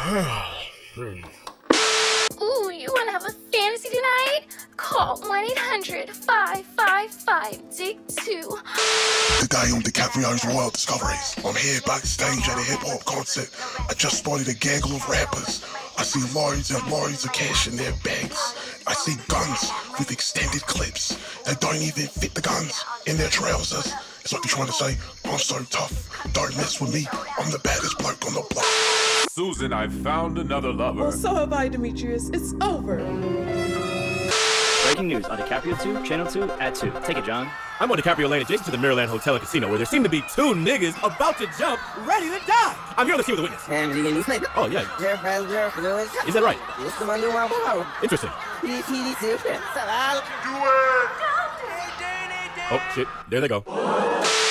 Ooh, you wanna have a fantasy tonight? Call 1-800-555-DIG2. Today on DiCaprio's Royal Discoveries, I'm here backstage at a hip-hop concert. I just spotted a gaggle of rappers. I see loads and loads of cash in their bags. I see guns with extended clips. They don't even fit the guns in their trousers. It's like they're trying to say, I'm so tough, don't mess with me, I'm the baddest bloke on the block. Susan, I've found another lover. Well, so have I, Demetrius. It's over. Breaking news on DiCaprio 2, Channel 2, at 2. Take it, John. I'm on DiCaprio Lane adjacent to the Mirrorland Hotel and Casino where there seem to be two niggas about to jump, ready to die. I'm here on the scene with a witness. Oh, yeah. Is that right? Interesting. Oh, shit. There they go.